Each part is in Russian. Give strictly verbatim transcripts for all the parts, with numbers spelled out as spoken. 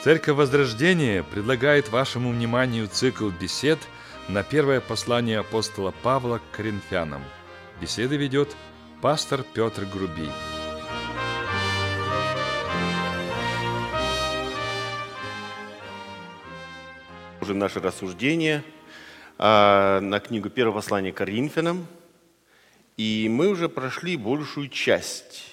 Церковь Возрождения предлагает вашему вниманию цикл бесед на первое послание апостола Павла к Коринфянам. Беседы ведет пастор Петр Грубий. Уже наше рассуждение а, на книгу первого послания к Коринфянам, и мы уже прошли большую часть.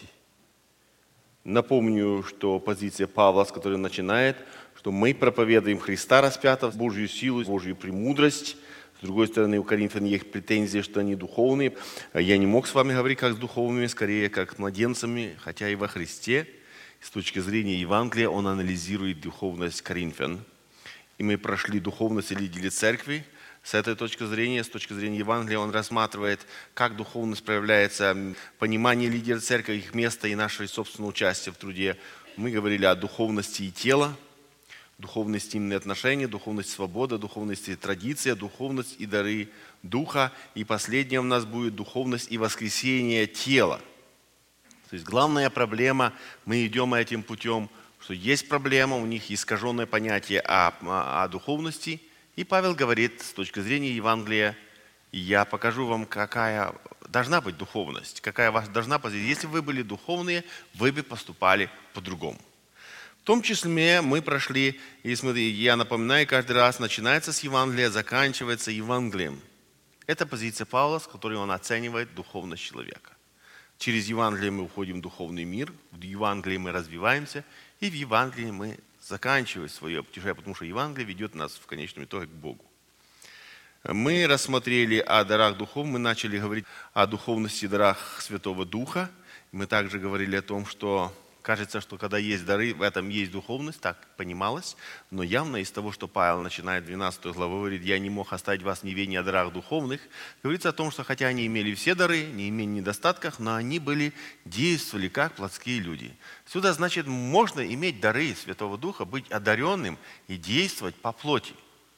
Напомню, что позиция Павла, с которой он начинает, что мы проповедуем Христа распятого, Божью силу, Божью премудрость. С другой стороны, у Коринфян есть претензии, что они духовные. Я не мог с вами говорить как с духовными, скорее как с младенцами, хотя и во Христе. С точки зрения Евангелия он анализирует духовность Коринфян. И мы прошли духовность или лидеры церкви. С этой точки зрения, с точки зрения Евангелия, он рассматривает, как духовность проявляется, понимание лидеров церкви, их места и нашего собственного участия в труде. Мы говорили о духовности и тела, духовность интимные отношения, духовность свобода, духовность и традиция, духовность и дары духа. И последнее у нас будет духовность и воскресение тела. То есть главная проблема, мы идем этим путем, что есть проблема, у них искаженное понятие о, о, о духовности. И Павел говорит с точки зрения Евангелия, я покажу вам, какая должна быть духовность, какая ваша должна быть. Если вы были духовные, вы бы поступали по-другому. В том числе мы прошли, и смотри, я напоминаю, каждый раз начинается с Евангелия, заканчивается Евангелием. Это позиция Павла, с которой он оценивает духовность человека. Через Евангелие мы уходим в духовный мир, в Евангелии мы развиваемся, и в Евангелии мы заканчиваем свое путешествие, потому что Евангелие ведет нас в конечном итоге к Богу. Мы рассмотрели о дарах духов, мы начали говорить о духовности и дарах Святого Духа. Мы также говорили о том, что кажется, что когда есть дары, в этом есть духовность, так понималось. Но явно из того, что Павел начинает двенадцатую главу, говорит, я не мог оставить вас в неведении о дарах духовных. Говорится о том, что хотя они имели все дары, не имели недостатков, но они были, действовали как плотские люди. Сюда, значит, можно иметь дары Святого Духа, быть одаренным и действовать по плоти.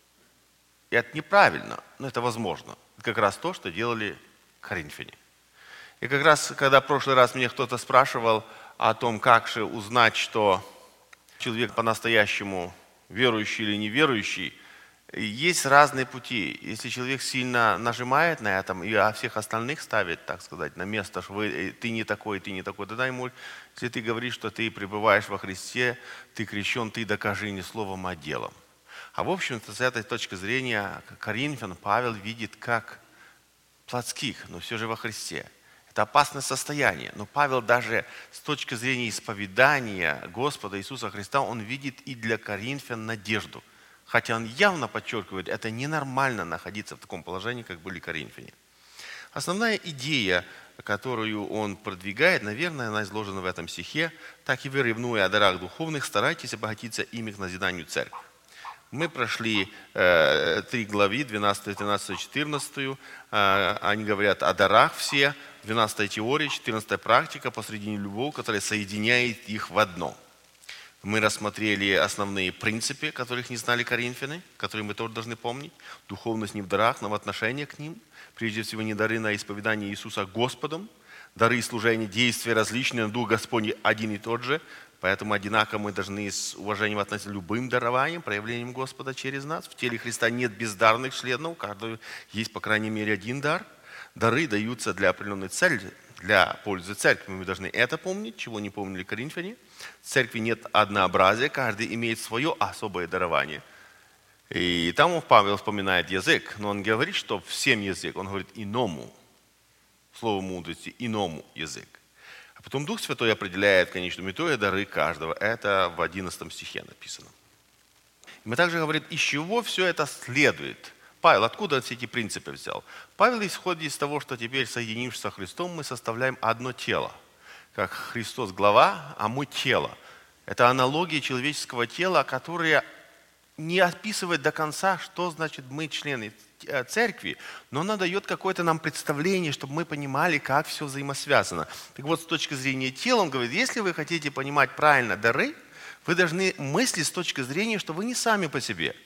И это неправильно, но это возможно. Это как раз то, что делали коринфяне. И как раз, когда в прошлый раз меня кто-то спрашивал о том, как же узнать, что человек по-настоящему верующий или неверующий, есть разные пути. Если человек сильно нажимает на этом и а всех остальных ставит, так сказать, на место, что вы, ты не такой, ты не такой, тогда ему, если ты говоришь, что ты пребываешь во Христе, ты крещен, ты докажи не словом, а делом. А в общем-то, с этой точки зрения Коринфян Павел видит как плотских, но все же во Христе. Это опасное состояние. Но Павел даже с точки зрения исповедания Господа Иисуса Христа, он видит и для коринфян надежду. Хотя он явно подчеркивает, это ненормально находиться в таком положении, как были коринфяне. Основная идея, которую он продвигает, наверное, она изложена в этом стихе. Так и вы, ревнуя о дарах духовных, старайтесь обогатиться ими к назиданию церкви. Мы прошли э, три главы, двенадцатую, тринадцатую, четырнадцатую. Э, они говорят о дарах все. двенадцатая теория, четырнадцатая практика, посредине любовь, которая соединяет их в одно. Мы рассмотрели основные принципы, которых не знали коринфяне, которые мы тоже должны помнить. Духовность не в дарах, но в отношении к ним. Прежде всего, не дары на исповедание Иисуса Господом. Дары и служения, действия различные, но Дух Господний один и тот же. Поэтому одинаково мы должны с уважением относиться к любым дарованиям, проявлением Господа через нас. В теле Христа нет бездарных членов, у каждого есть, по крайней мере, один дар. Дары даются для определенной цели, для пользы церкви. Мы должны это помнить, чего не помнили коринфяне. В церкви нет однообразия, каждый имеет свое особое дарование. И там Павел вспоминает язык, но он говорит, что всем язык, он говорит иному, слово мудрости, иному язык. А потом Дух Святой определяет в конечном итоге дары каждого. Это в одиннадцатом стихе написано. Мы также говорим, из чего все это следует. Павел, откуда все эти принципы взял? Павел исходит из того, что теперь, соединившись со Христом, мы составляем одно тело. Как Христос глава, а мы тело. Это аналогия человеческого тела, которая не описывает до конца, что значит мы члены церкви, но она дает какое-то нам представление, чтобы мы понимали, как все взаимосвязано. Так вот, с точки зрения тела, он говорит, если вы хотите понимать правильно дары, вы должны мыслить с точки зрения, что вы не сами по себе.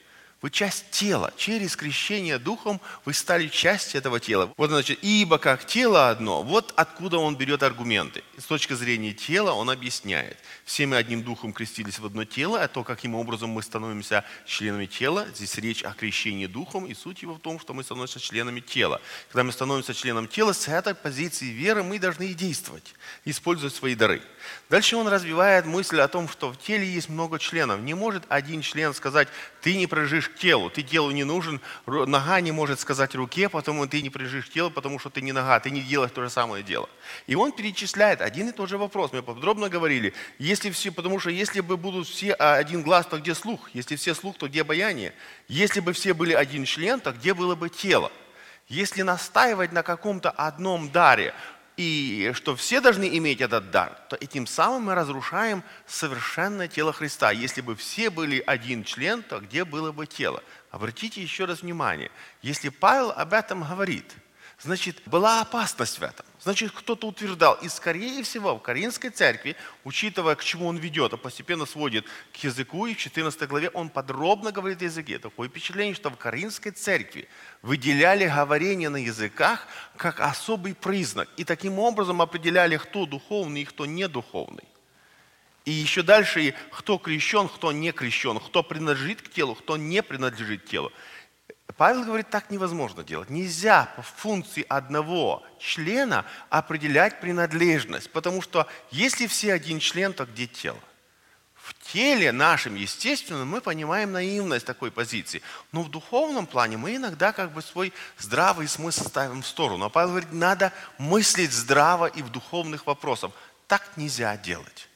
Вы часть тела. Через крещение Духом вы стали частью этого тела. Вот значит, ибо как тело одно, вот откуда он берет аргументы. С точки зрения тела он объясняет. Все мы одним Духом крестились в одно тело, а то, каким образом мы становимся членами тела, здесь речь о крещении Духом, и суть его в том, что мы становимся членами тела. Когда мы становимся членом тела, с этой позиции веры мы должны и действовать, использовать свои дары. Дальше он развивает мысль о том, что в теле есть много членов. Не может один член сказать: ты не принадлежишь к телу, ты телу не нужен. Нога не может сказать руке, потому ты не принадлежишь к телу, потому что ты не нога, ты не делаешь то же самое дело. И он перечисляет один и тот же вопрос. Мы подробно говорили, если все, потому что если бы будут все один глаз, то где слух? Если все слух, то где обаяние? Если бы все были один член, то где было бы тело? Если настаивать на каком-то одном даре, и что все должны иметь этот дар, то этим самым мы разрушаем совершенное тело Христа. Если бы все были один член, то где было бы тело? Обратите еще раз внимание, если Павел об этом говорит, значит, была опасность в этом. Значит, кто-то утверждал, и скорее всего в Коринфской церкви, учитывая, к чему он ведет, а постепенно сводит к языку, и в четырнадцатой главе он подробно говорит о языке. Такое впечатление, что в Коринфской церкви выделяли говорение на языках как особый признак. И таким образом определяли, кто духовный и кто не духовный. И еще дальше, кто крещен, кто не крещен, кто принадлежит к телу, кто не принадлежит к телу. Павел говорит, так невозможно делать. Нельзя по функции одного члена определять принадлежность. Потому что если все один член, то где тело? В теле нашем, естественно, мы понимаем наивность такой позиции. Но в духовном плане мы иногда как бы свой здравый смысл ставим в сторону. А Павел говорит, надо мыслить здраво и в духовных вопросах. Так нельзя делать.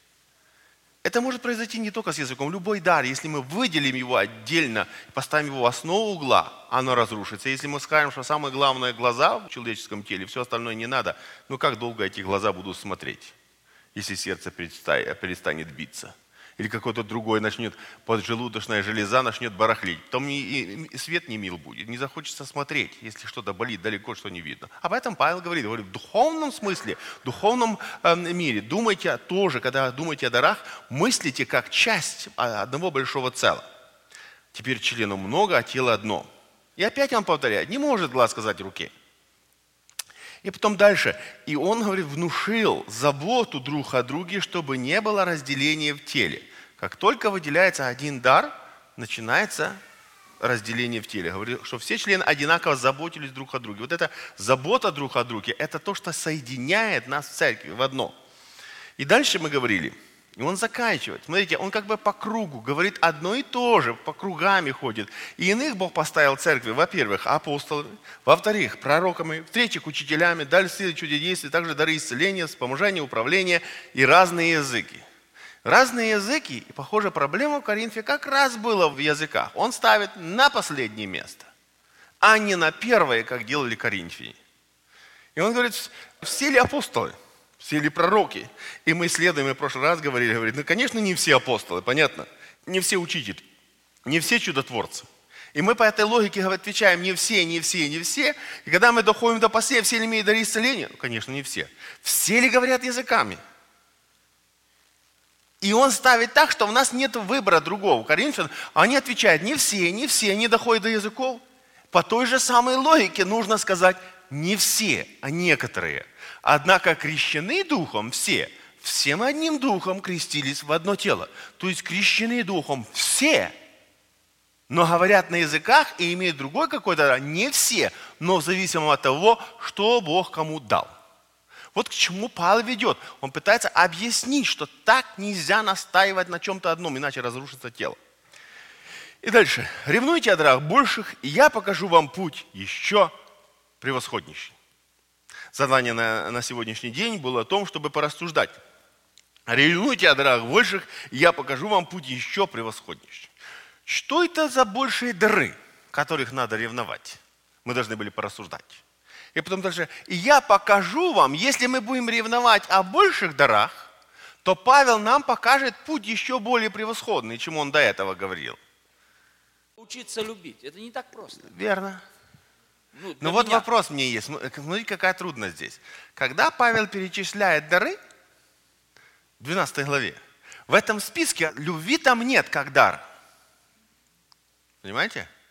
Это может произойти не только с языком. Любой дар, если мы выделим его отдельно, поставим его в основу угла, оно разрушится. Если мы скажем, что самое главное глаза в человеческом теле, все остальное не надо, ну как долго эти глаза будут смотреть, если сердце перестанет биться? Или какой-то другой начнет, поджелудочная железа начнет барахлить. Потом и, и, и свет не мил будет, не захочется смотреть, если что-то болит далеко, что не видно. Об этом Павел говорит, говорит, в духовном смысле, в духовном э, мире, думайте тоже, когда думаете о дарах, мыслите как часть одного большого целого. Теперь членов много, а тело одно. И опять он повторяет, не может глаз сказать руке. И потом дальше. И он, говорит, внушил заботу друг о друге, чтобы не было разделения в теле. Как только выделяется один дар, начинается разделение в теле. Говорит, что все члены одинаково заботились друг о друге. Вот эта забота друг о друге, это то, что соединяет нас в церкви в одно. И дальше мы говорили, и он заканчивает. Смотрите, он как бы по кругу говорит одно и то же, по кругами ходит. И иных Бог поставил в церкви, во-первых, апостолами, во-вторых, пророками, в-третьих, учителями, дали силы чудодействия, также дары исцеления, вспоможения, управления и разные языки. Разные языки, и, похоже, проблема в Коринфе как раз была в языках. Он ставит на последнее место, а не на первое, как делали коринфяне. И он говорит, все ли апостолы? Все ли пророки? И мы исследуем, мы в прошлый раз говорили, говорит, ну, конечно, не все апостолы, понятно? Не все учители, не все чудотворцы. И мы по этой логике отвечаем, не все, не все, не все. И когда мы доходим до последнего, все ли имеют дары исцеления? Ну, конечно, не все. Все ли говорят языками? И он ставит так, что у нас нет выбора другого. Коринфян, они отвечают, не все, не все, не доходят до языков. По той же самой логике нужно сказать, не все, а некоторые. Однако крещены Духом все, всем одним Духом крестились в одно тело. То есть крещены Духом все, но говорят на языках и имеют другой какой-то, не все, но в зависимости от того, что Бог кому дал. Вот к чему Павел ведет. Он пытается объяснить, что так нельзя настаивать на чем-то одном, иначе разрушится тело. И дальше. Ревнуйте о дарах больших, и я покажу вам путь еще превосходнейший. Задание на, на сегодняшний день было о том, чтобы порассуждать. Ревнуйте о дарах больших, и я покажу вам путь еще превосходнейший. Что это за большие дары, которых надо ревновать? Мы должны были порассуждать. И потом дальше, и я покажу вам, если мы будем ревновать о больших дарах, то Павел нам покажет путь еще более превосходный, чем он до этого говорил. Учиться любить, это не так просто. Верно. Ну, Но вот меня. вопрос мне есть. Смотрите, какая трудность здесь. Когда Павел перечисляет дары, в двенадцатой главе, в этом списке любви там нет как дар. Понимаете?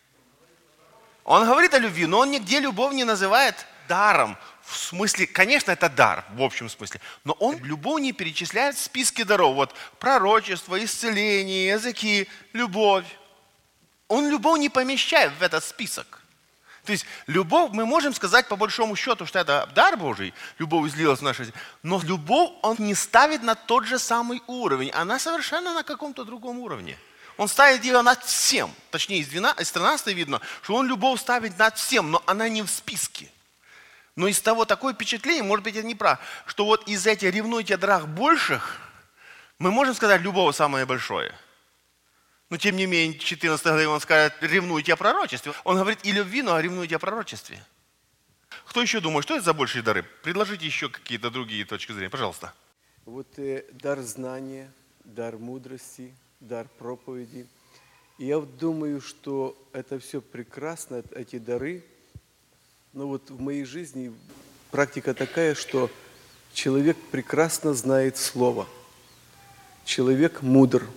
Он говорит о любви, но он нигде любовь не называет даром. В смысле, конечно, это дар, в общем смысле. Но он любовь не перечисляет в списке даров. Вот пророчество, исцеление, языки, любовь. Он любовь не помещает в этот список. То есть любовь, мы можем сказать по большому счету, что это дар Божий, любовь излилась в нашу жизнь, но любовь он не ставит на тот же самый уровень, она совершенно на каком-то другом уровне. Он ставит ее над всем, точнее из, из тринадцатой видно, что он любовь ставит над всем, но она не в списке. Но из того такое впечатление, может быть, это не прав, что вот из этих ревнуйте о дарах больших, мы можем сказать любовь самое большое. Но тем не менее, в четырнадцатой главе он скажет, ревнуйте о пророчестве. Он говорит и любви, но ревнуйте о пророчестве. Кто еще думает, что это за большие дары? Предложите еще какие-то другие точки зрения, пожалуйста. Вот э, дар знания, дар мудрости, дар проповеди. И я вот думаю, что это все прекрасно, эти дары. Но вот в моей жизни практика такая, что человек прекрасно знает Слово. Человек мудр.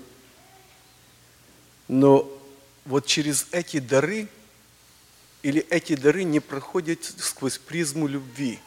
Но вот через эти дары, или эти дары не проходят сквозь призму любви.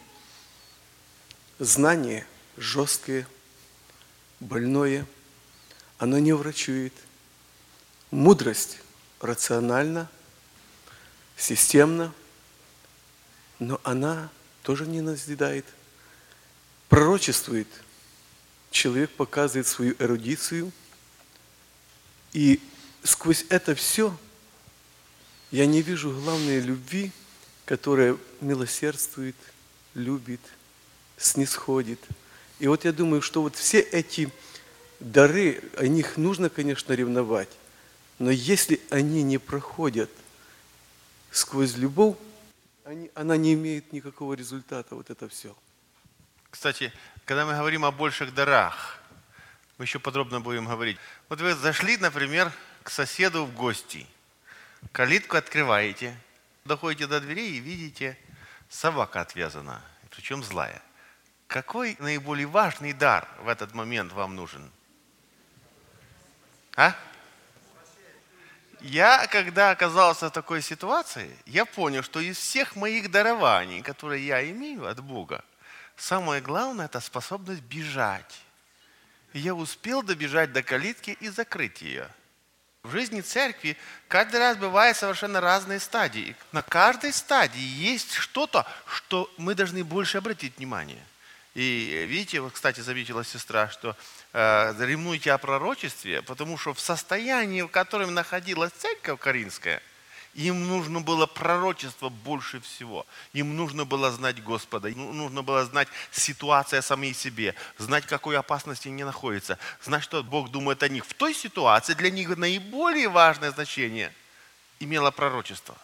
Знание жесткое, больное, оно не врачует. Мудрость рациональна, системна, но она тоже не назидает. Пророчествует. Человек показывает свою эрудицию, и сквозь это все я не вижу главной любви, которая милосердствует, любит, снисходит. И вот я думаю, что вот все эти дары, о них нужно, конечно, ревновать, но если они не проходят сквозь любовь, они, она не имеет никакого результата, вот это все. Кстати, когда мы говорим о больших дарах, мы еще подробно будем говорить. Вот вы зашли, например, к соседу в гости. Калитку открываете, доходите до дверей и видите, собака отвязана, причем злая. Какой наиболее важный дар в этот момент вам нужен? А? Я, когда оказался в такой ситуации, я понял, что из всех моих дарований, которые я имею от Бога, самое главное – это способность бежать. И я успел добежать до калитки и закрыть ее. В жизни церкви каждый раз бывают совершенно разные стадии. На каждой стадии есть что-то, что мы должны больше обратить внимание. И видите, вот, кстати, заметила сестра, что э, ревнуйте о пророчестве, потому что в состоянии, в котором находилась церковь Коринфская, им нужно было пророчество больше всего. Им нужно было знать Господа, им нужно было знать ситуацию о самой себе, знать, в какой опасности они находятся, знать, что Бог думает о них. В той ситуации для них наиболее важное значение имело пророчество.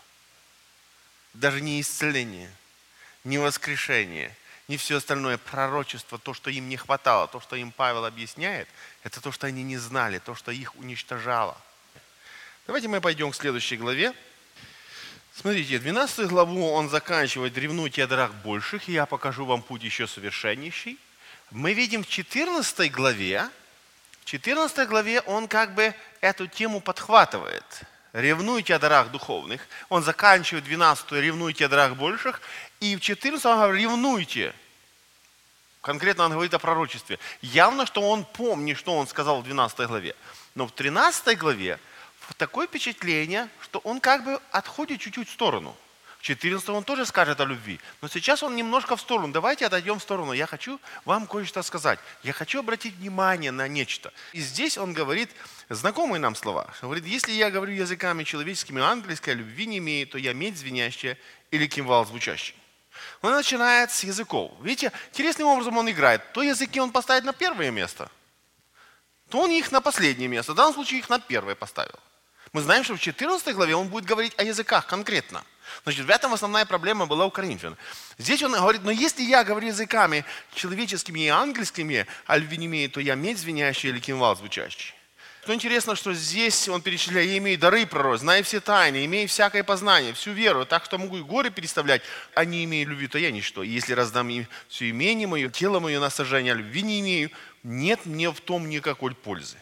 Даже не исцеление, не воскрешение, не все остальное. Пророчество, то, что им не хватало, то, что им Павел объясняет, это то, что они не знали, то, что их уничтожало. Давайте мы пойдем к следующей главе. Смотрите, двенадцатую главу он заканчивает «Ревнуйте о дарах больших, и я покажу вам путь еще совершеннейший». Мы видим в четырнадцатой главе, в четырнадцатой главе он как бы эту тему подхватывает. «Ревнуйте о дарах духовных». Он заканчивает двенадцатую «Ревнуйте о дарах больших», и в четырнадцатой он говорит «Ревнуйте». Конкретно он говорит о пророчестве. Явно, что он помнит, что он сказал в двенадцатой главе. Но в тринадцатой главе такое впечатление, что он как бы отходит чуть-чуть в сторону. В четырнадцатой он тоже скажет о любви. Но сейчас он немножко в сторону. Давайте отойдем в сторону. Я хочу вам кое-что сказать. Я хочу обратить внимание на нечто. И здесь он говорит знакомые нам слова. Он говорит, если я говорю языками человеческими, ангельской, а любви не имею, то я медь звенящая или кимвал звучащий. Он начинает с языков. Видите, интересным образом он играет. То языки он поставит на первое место, то он их на последнее место. В данном случае их на первое поставил. Мы знаем, что в четырнадцатой главе он будет говорить о языках конкретно. Значит, в этом основная проблема была у коринфян. Здесь он говорит, но если я говорю языками человеческими и ангельскими, а любви не имею, то я медь звенящая или кимвал звучащий. Что интересно, что здесь он перечисляет, я имею дары пророк, знаю все тайны, имею всякое познание, всю веру, так что могу и горы переставлять, а не имею любви, то я ничто. И если раздам им все имение мое, тело мое на сожжение, а любви не имею, нет мне в том никакой пользы.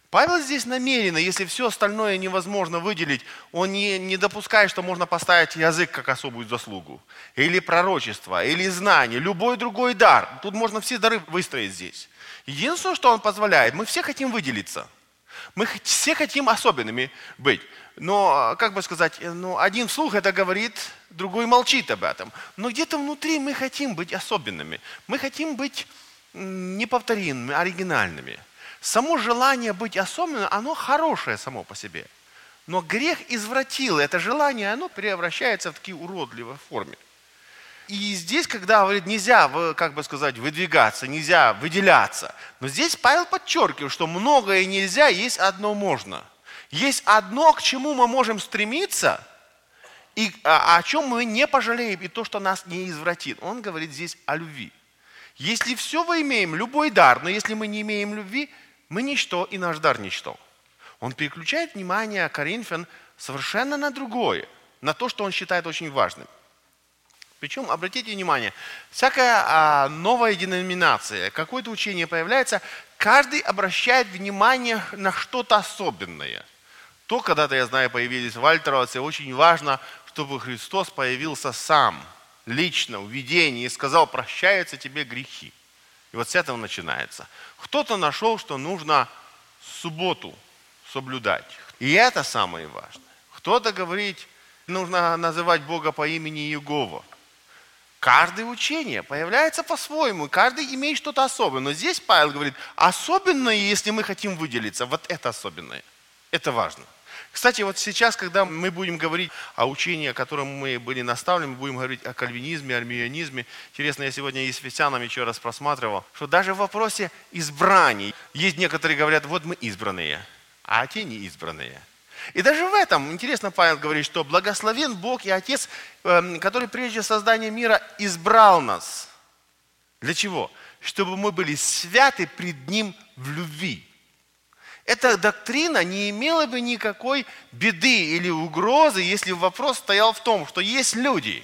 Павел здесь намеренно, если все остальное невозможно выделить, он не, не допускает, что можно поставить язык как особую заслугу. Или пророчество, или знание, любой другой дар. Тут можно все дары выстроить здесь. Единственное, что он позволяет, мы все хотим выделиться. Мы все хотим особенными быть. Но, как бы сказать, ну, один вслух это говорит, другой молчит об этом. Но где-то внутри мы хотим быть особенными. Мы хотим быть неповторимыми, оригинальными. Само желание быть особенным, оно хорошее само по себе. Но грех извратил это желание, оно превращается в такие уродливые формы. И здесь, когда говорит, нельзя, как бы сказать, выдвигаться, нельзя выделяться. Но здесь Павел подчеркивает, что многое нельзя, есть одно можно. Есть одно, к чему мы можем стремиться, и о чем мы не пожалеем, и то, что нас не извратит. Он говорит здесь о любви. Если все мы имеем, любой дар, но если мы не имеем любви, мы ничто, и наш дар ничто. Он переключает внимание Коринфян совершенно на другое, на то, что он считает очень важным. Причем, обратите внимание, всякая а, новая деноминация, какое-то учение появляется, каждый обращает внимание на что-то особенное. То, когда-то, я знаю, появились вальтеровцы, очень важно, чтобы Христос появился сам, лично, в видении, и сказал, прощаются тебе грехи. И вот с этого начинается. Кто-то нашел, что нужно субботу соблюдать. И это самое важное. Кто-то говорит, нужно называть Бога по имени Иегова. Каждое учение появляется по-своему, каждый имеет что-то особенное. Но здесь Павел говорит, особенное, если мы хотим выделиться, вот это особенное. Это важно. Кстати, вот сейчас, когда мы будем говорить о учении, о котором мы были наставлены, мы будем говорить о кальвинизме, армианизме. Интересно, я сегодня и с Ефесянам еще раз просматривал, что даже в вопросе избраний, есть некоторые говорят, вот мы избранные, а те не избранные. И даже в этом, интересно, Павел говорит, что благословен Бог и Отец, который прежде создания мира избрал нас. Для чего? Чтобы мы были святы пред Ним в любви. Эта доктрина не имела бы никакой беды или угрозы, если вопрос стоял в том, что есть люди,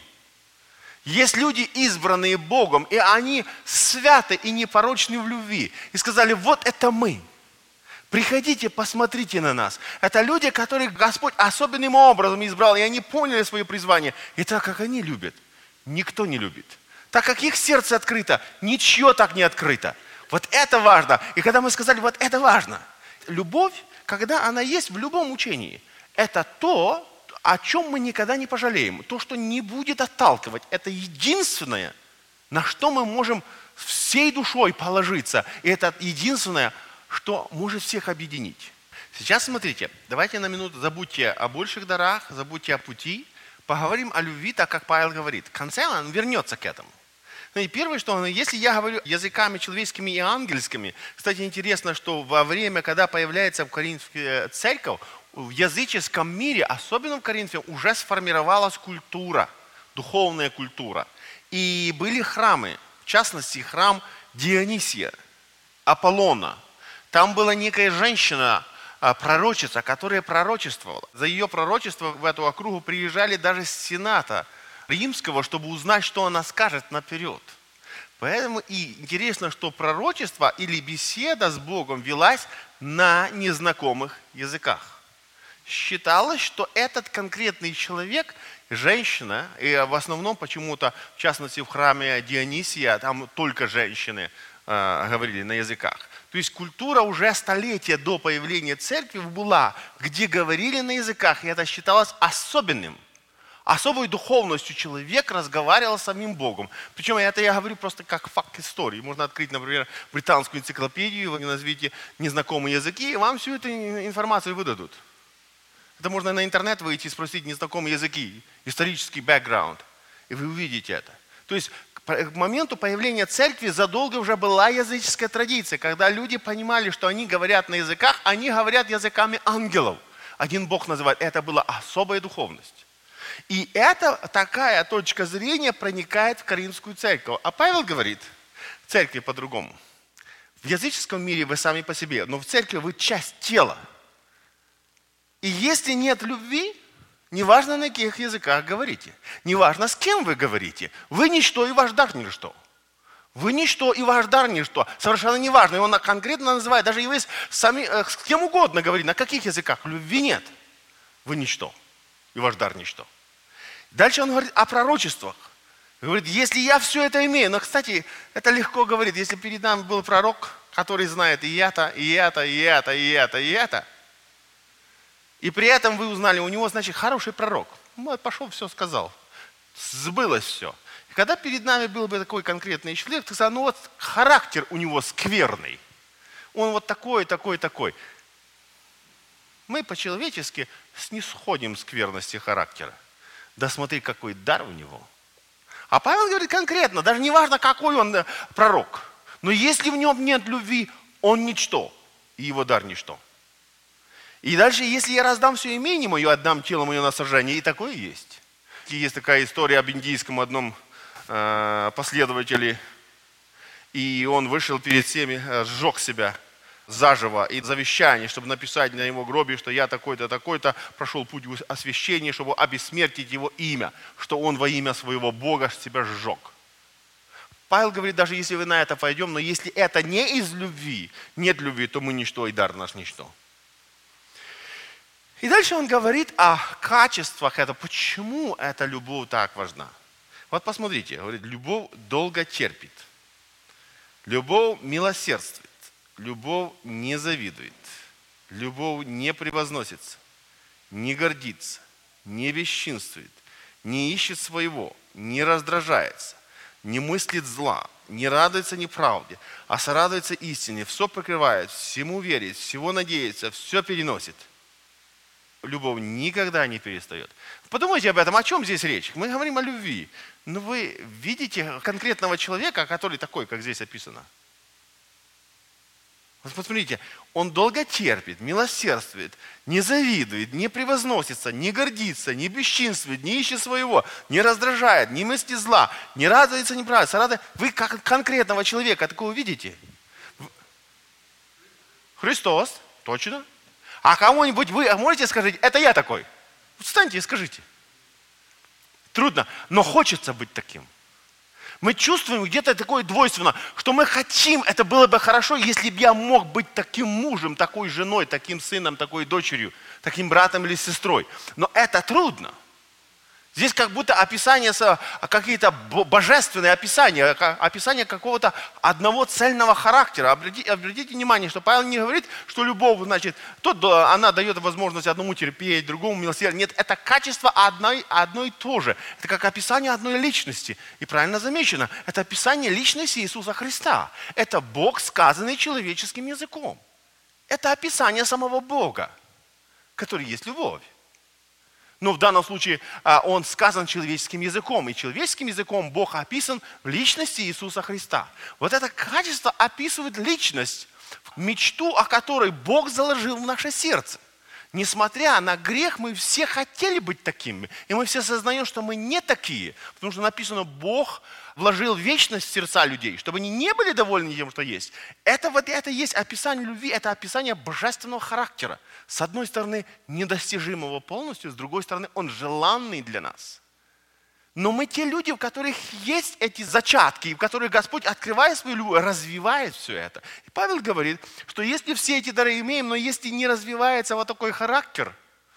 есть люди, избранные Богом, и они святы и непорочны в любви. И сказали, вот это мы. Приходите, посмотрите на нас. Это люди, которых Господь особенным образом избрал, и они поняли свое призвание. И так как они любят, никто не любит. Так как их сердце открыто, ничего так не открыто. Вот это важно. И когда мы сказали, вот это важно. Любовь, когда она есть в любом учении, это то, о чем мы никогда не пожалеем. То, что не будет отталкивать. Это единственное, на что мы можем всей душой положиться. И это единственное, что может всех объединить. Сейчас смотрите, давайте на минуту забудьте о больших дарах, забудьте о пути, поговорим о любви, так как Павел говорит. В конце он вернется к этому. Ну и первое, что он, если я говорю языками человеческими и ангельскими, кстати, интересно, что во время, когда появляется в Коринфе церковь, в языческом мире, особенно в Коринфе, уже сформировалась культура, духовная культура. И были храмы, в частности, храм Дионисия, Аполлона. Там была некая женщина, пророчица, которая пророчествовала. За ее пророчество в эту округу приезжали даже с Сената Римского, чтобы узнать, что она скажет наперед. Поэтому и интересно, что пророчество или беседа с Богом велась на незнакомых языках. Считалось, что этот конкретный человек, женщина, и в основном почему-то, в частности в храме Дионисия, там только женщины э, говорили на языках. То есть культура уже столетия до появления церкви была, где говорили на языках, и это считалось особенным. Особой духовностью человек разговаривал с самим Богом. Причем это я говорю просто как факт истории. Можно открыть, например, британскую энциклопедию, вы назовите незнакомые языки, и вам всю эту информацию выдадут. Это можно на интернет выйти и спросить незнакомые языки, исторический бэкграунд, и вы увидите это. То есть к моменту появления церкви задолго уже была языческая традиция, когда люди понимали, что они говорят на языках, они говорят языками ангелов. Один Бог называет, это была особая духовность. И эта такая точка зрения проникает в Коринфскую церковь. А Павел говорит, в церкви по-другому. В языческом мире вы сами по себе, но в церкви вы часть тела. И если нет любви, неважно на каких языках говорите, неважно с кем вы говорите, вы ничто и ваш дар ничто. Вы ничто, и ваш дар ничто. Совершенно неважно. И он конкретно называет, даже если сами, э, с кем угодно говорит, на каких языках. Любви нет. Вы ничто, и ваш дар ничто. Дальше он говорит о пророчествах. Говорит, если я все это имею. Но, кстати, это легко говорит. Если перед нами был пророк, который знает и это, и это, и это, и это, и это. И при этом вы узнали, у него, значит, хороший пророк. Ну, пошел, все сказал. Сбылось все. И когда перед нами был бы такой конкретный человек, ты сказал, ну вот характер у него скверный. Он вот такой, такой, такой. Мы по-человечески снисходим скверности характера. Да смотри, какой дар у него. А Павел говорит конкретно, даже не важно, какой он пророк. Но если в нем нет любви, он ничто. И его дар ничто. И дальше, если я раздам все имение мое, отдам тело мое на сожжение, и такое есть. И есть такая история об индийском одном э, последователе. И он вышел перед всеми, э, сжег себя заживо и завещание, чтобы написать на его гробе, что я такой-то, такой-то, прошел путь освящения, чтобы обессмертить его имя, что он во имя своего Бога себя сжег. Павел говорит, даже если вы на это пойдем, но если это не из любви, нет любви, то мы ничто, и дар наш ничто. И дальше он говорит о качествах этого, почему эта любовь так важна. Вот посмотрите, говорит, любовь долго терпит, любовь милосердствует, любовь не завидует, любовь не превозносится, не гордится, не бесчинствует, не ищет своего, не раздражается, не мыслит зла, не радуется неправде, а сорадуется истине, все покрывает, всему верит, всего надеется, все переносит. Любовь никогда не перестает. Подумайте об этом, о чем здесь речь? Мы говорим о любви. Но вы видите конкретного человека, который такой, как здесь описано. Вот посмотрите, он долго терпит, милосердствует, не завидует, не превозносится, не гордится, не бесчинствует, не ищет своего, не раздражает, не мыслит зла, не радуется неправильно. Радует. Вы как конкретного человека такого видите? Христос, точно. А кому-нибудь вы можете сказать, это я такой? Встаньте и скажите. Трудно, но хочется быть таким. Мы чувствуем где-то такое двойственно, что мы хотим, это было бы хорошо, если бы я мог быть таким мужем, такой женой, таким сыном, такой дочерью, таким братом или сестрой. Но это трудно. Здесь как будто описание, какие-то божественные описания, описание какого-то одного цельного характера. Обратите, обратите внимание, что Павел не говорит, что любовь, значит, тот, она дает возможность одному терпеть, другому милосердие. Нет, это качество одной, одно и то же. Это как описание одной личности. И правильно замечено, это описание личности Иисуса Христа. Это Бог, сказанный человеческим языком. Это описание самого Бога, который есть любовь. Но в данном случае он сказан человеческим языком. И человеческим языком Бог описан в личности Иисуса Христа. Вот это качество описывает личность, мечту, о которой Бог заложил в наше сердце. Несмотря на грех, мы все хотели быть такими. И мы все сознаем, что мы не такие. Потому что написано, Бог вложил вечность в сердца людей, чтобы они не были довольны тем, что есть. Это вот это есть описание любви, это описание божественного характера. С одной стороны, недостижимого полностью, с другой стороны, он желанный для нас. Но мы те люди, в которых есть эти зачатки, в которых Господь, открывая свою любовь, развивает все это. И Павел говорит, что если все эти дары имеем, но если не развивается вот такой характер,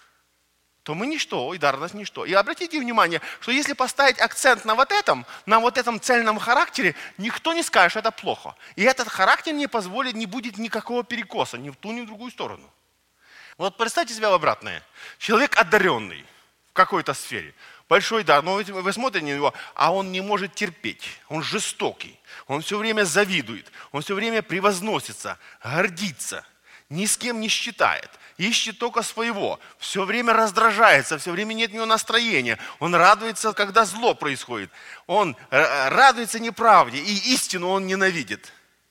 то мы ничто, и дар нас ничто. И обратите внимание, что если поставить акцент на вот этом, на вот этом цельном характере, никто не скажет, что это плохо. И этот характер не позволит, не будет никакого перекоса, ни в ту, ни в другую сторону. Вот представьте себя в обратное. Человек одаренный в какой-то сфере. Большой дар, но вы смотрите на него, а он не может терпеть, он жестокий, он все время завидует, он все время превозносится, гордится, ни с кем не считает, ищет только своего, все время раздражается, все время нет у него настроения, он радуется, когда зло происходит, он радуется неправде, и истину он ненавидит.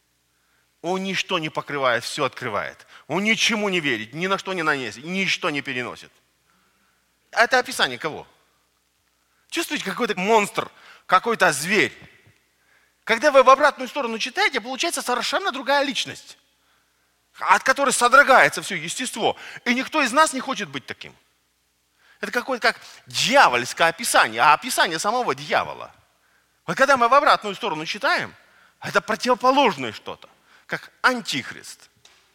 Он ничто не покрывает, все открывает, он ничему не верит, ни на что не нанесет, ничто не переносит. Это описание кого? Чувствуете, какой-то монстр, какой-то зверь. Когда вы в обратную сторону читаете, получается совершенно другая личность, от которой содрогается все естество. И никто из нас не хочет быть таким. Это какое-то как дьявольское описание, а описание самого дьявола. Вот когда мы в обратную сторону читаем, Это противоположное что-то, как антихрист.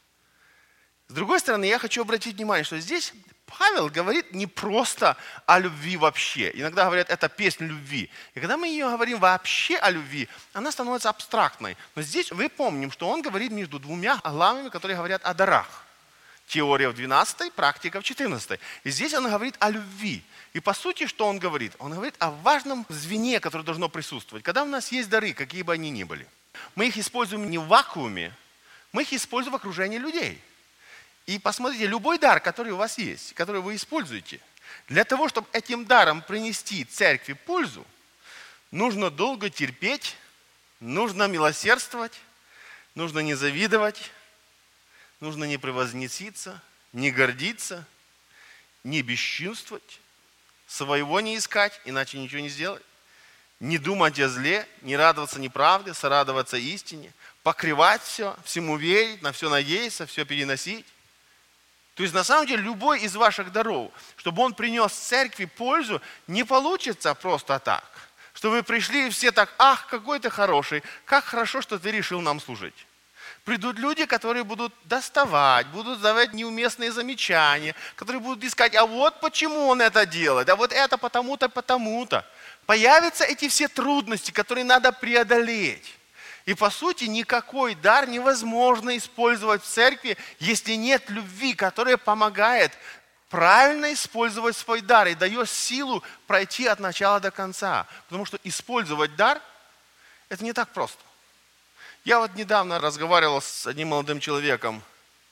С другой стороны, я хочу обратить внимание, что здесь Павел говорит не просто о любви вообще. Иногда говорят, это песня любви. И когда мы ее говорим вообще о любви, она становится абстрактной. Но здесь мы помним, что он говорит между двумя главами, которые говорят о дарах. Теория в двенадцатой, практика в четырнадцатой. И здесь он говорит о любви. И по сути, что он говорит? Он говорит о важном звене, которое должно присутствовать. Когда у нас есть дары, какие бы они ни были, мы их используем не в вакууме, мы их используем в окружении людей. И посмотрите, любой дар, который у вас есть, который вы используете, для того, чтобы этим даром принести церкви пользу, нужно долго терпеть, нужно милосердствовать, нужно не завидовать, нужно не превозноситься, не гордиться, не бесчинствовать, своего не искать, иначе ничего не сделать, не думать о зле, не радоваться неправде, сорадоваться истине, покрывать все, всему верить, на все надеяться, все переносить. То есть на самом деле любой из ваших даров, чтобы он принес церкви пользу, не получится просто так. Что вы пришли и все так, ах, какой ты хороший, как хорошо, что ты решил нам служить. Придут люди, которые будут доставать, будут давать неуместные замечания, которые будут искать, а вот почему он это делает, а вот это потому-то, потому-то. Появятся эти все трудности, которые надо преодолеть. И по сути никакой дар невозможно использовать в церкви, если нет любви, которая помогает правильно использовать свой дар и дает силу пройти от начала до конца. Потому что использовать дар – это не так просто. Я вот недавно разговаривал с одним молодым человеком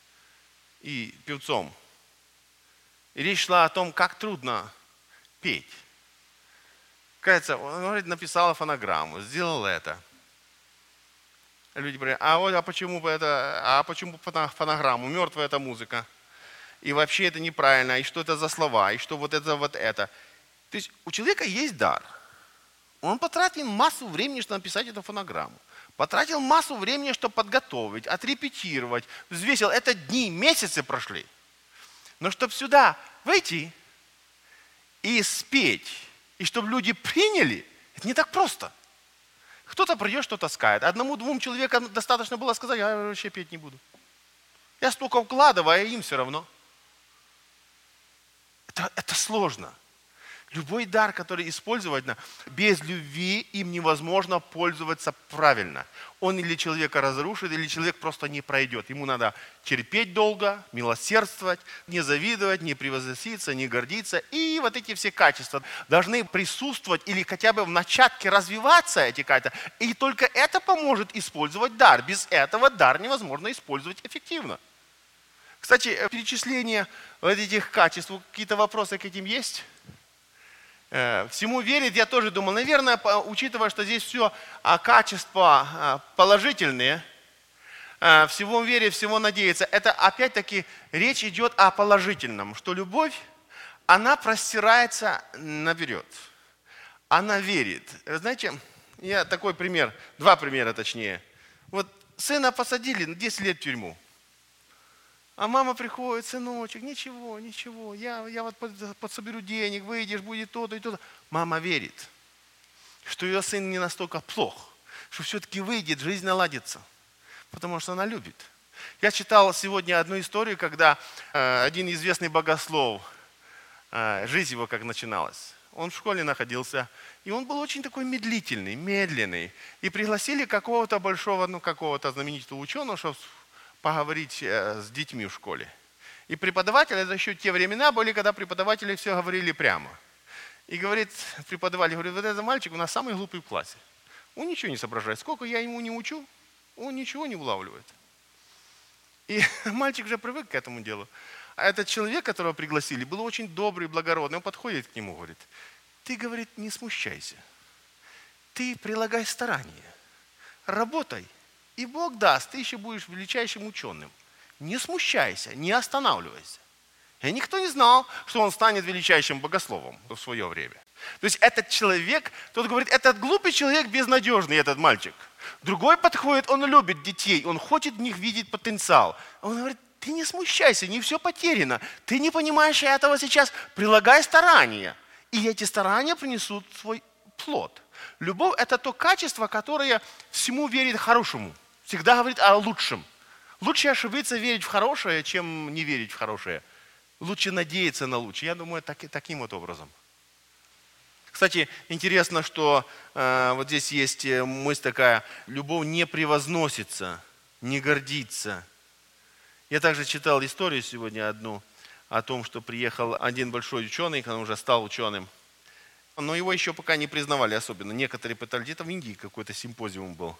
и певцом. И речь шла о том, как трудно петь. Кажется, он говорит, написал фонограмму, сделал это. Люди говорят, а вот а почему это, а почему фонограмму, мертвая эта музыка? И вообще это неправильно, и что это за слова, и что вот это, вот это. То есть у человека есть дар. Он потратил массу времени, чтобы написать эту фонограмму. Потратил массу времени, чтобы подготовить, отрепетировать, взвесил. Это дни, месяцы прошли. Но чтобы сюда войти и спеть, и чтобы люди приняли, это не так просто. Кто-то придет, что-то скажет. Одному-двум человекам достаточно было сказать, я вообще петь не буду. Я столько вкладываю, а им все равно. Это, это сложно. Любой дар, который использовать, без любви им невозможно пользоваться правильно. Он или человека разрушит, или человек просто не пройдет. Ему надо терпеть долго, милосердствовать, не завидовать, не превозноситься, не гордиться. И вот эти все качества должны присутствовать или хотя бы в начатке развиваться, эти качества. И только это поможет использовать дар. Без этого дар невозможно использовать эффективно. Кстати, перечисление вот этих качеств, какие-то вопросы к этим есть? Всему верить, я тоже думал, наверное, учитывая, что здесь все качества положительные, всему верить, всего надеяться, это опять-таки речь идет о положительном, что любовь, она простирается наперед, она верит. Знаете, я такой пример, два примера точнее. Вот сына посадили на десять лет в тюрьму. А мама приходит, сыночек, ничего, ничего, я, я вот подсоберу денег, выйдешь, будет то-то и то-то. Мама верит, что ее сын не настолько плох, что все-таки выйдет, жизнь наладится, потому что она любит. Я читал сегодня одну историю, когда э, один известный богослов, э, жизнь его как начиналась. Он в школе находился, и он был очень такой медлительный, медленный. И пригласили какого-то большого, ну какого-то знаменитого ученого, чтобы поговорить с детьми в школе. И преподаватель, это еще те времена были, когда преподаватели все говорили прямо. И говорит, преподаватель говорит, вот этот мальчик у нас самый глупый в классе. Он ничего не соображает. Сколько я ему не учу, он ничего не улавливает. И мальчик уже привык к этому делу. А этот человек, которого пригласили, был очень добрый, благородный. Он подходит к нему, говорит, ты, говорит, не смущайся. Ты прилагай старания. Работай. И Бог даст, ты еще будешь величайшим ученым. Не смущайся, не останавливайся. И никто не знал, что он станет величайшим богословом в свое время. То есть этот человек, тот говорит, этот глупый человек безнадежный, этот мальчик. Другой подходит, он любит детей, он хочет в них видеть потенциал. Он говорит, ты не смущайся, не все потеряно. Ты не понимаешь этого сейчас, прилагай старания. И эти старания принесут свой плод. Любовь – это то качество, которое всему верит хорошему. Всегда говорит о лучшем. Лучше ошибиться, верить в хорошее, чем не верить в хорошее. Лучше надеяться на лучшее. Я думаю, так, таким вот образом. Кстати, интересно, что э, вот здесь есть мысль такая: любовь не превозносится, не гордится. Я также читал историю сегодня одну о том, что приехал один большой ученый, он уже стал ученым, но его еще пока не признавали особенно. Некоторые пытались, где-то в Индии какой-то симпозиум был.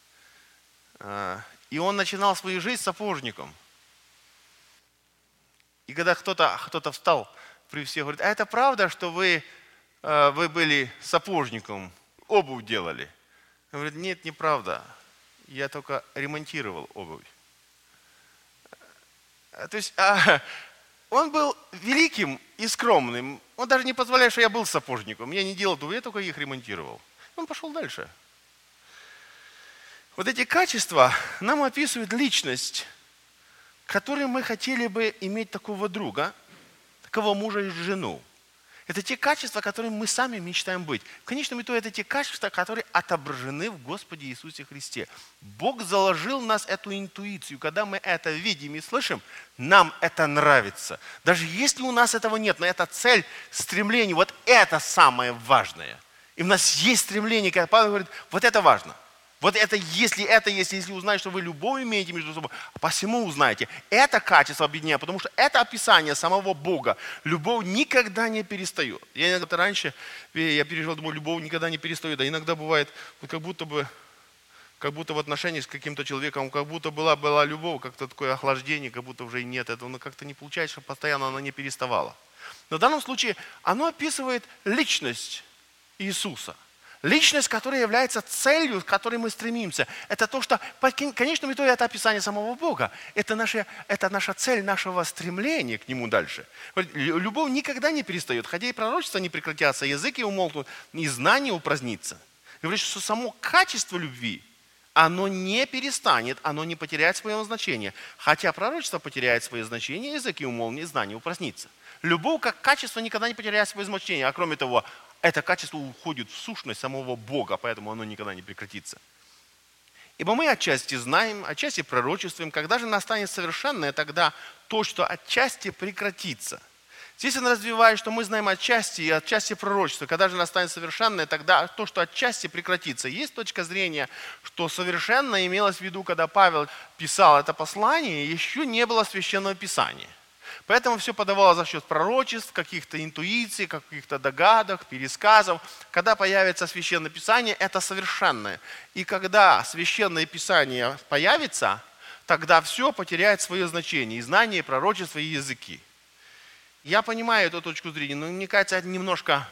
И он начинал свою жизнь сапожником. И когда кто-то кто-то встал при всех, говорит: а это правда, что вы, вы были сапожником, обувь делали? Он говорит: нет, неправда. Я только ремонтировал обувь. То есть а, он был великим и скромным. Он даже не позволяет, что я был сапожником. Я не делал этого, я только их ремонтировал. Он пошел дальше. Вот эти качества нам описывают личность, которой мы хотели бы иметь такого друга, такого мужа и жену. Это те качества, которыми мы сами мечтаем быть. В конечном итоге это те качества, которые отображены в Господе Иисусе Христе. Бог заложил в нас эту интуицию. Когда мы это видим и слышим, нам это нравится. Даже если у нас этого нет, но это цель, стремление, вот это самое важное. И у нас есть стремление, когда Павел говорит: вот это важно. Вот это, если это есть, если узнаете, что вы любовь имеете между собой, посему узнаете. Это качество объединяет, потому что это описание самого Бога. Любовь никогда не перестает. Я иногда раньше, я переживал, думаю, любовь никогда не перестает. А иногда бывает, вот как будто бы, как будто в отношении с каким-то человеком, как будто была, была любовь, как-то такое охлаждение, как будто уже и нет этого. Но как-то не получается, что постоянно она не переставала. Но в данном случае оно описывает личность Иисуса. Личность, которая является целью, к которой мы стремимся. Это то, что, в конечном итоге, это описание самого Бога. Это наша, это наша цель, нашего стремления к Нему дальше. Любовь никогда не перестает. Хотя и пророчества не прекратятся, языки умолкнут, и знание упразднится. Говорит, что само качество любви, оно не перестанет, оно не потеряет свое значение. Хотя пророчество потеряет свое значение, языки умолкнут, и знание упразднится. Любовь как качество никогда не потеряет свое значение. А кроме того, это качество уходит в сущность самого Бога, поэтому оно никогда не прекратится. Ибо мы отчасти знаем, отчасти пророчествуем, когда же настанет совершенное, тогда то, что отчасти прекратится. Здесь он развивает, что мы знаем отчасти и отчасти пророчества. Когда же настанет совершенное, тогда то, что отчасти прекратится. Есть точка зрения, что совершенно имелось в виду, когда Павел писал это послание, еще не было священного писания. Поэтому все подавалось за счет пророчеств, каких-то интуиций, каких-то догадок, пересказов. Когда появится Священное Писание, это совершенное. И когда Священное Писание появится, тогда все потеряет свое значение. И знания, и пророчества, и языки. Я понимаю эту точку зрения, но мне кажется, это немножко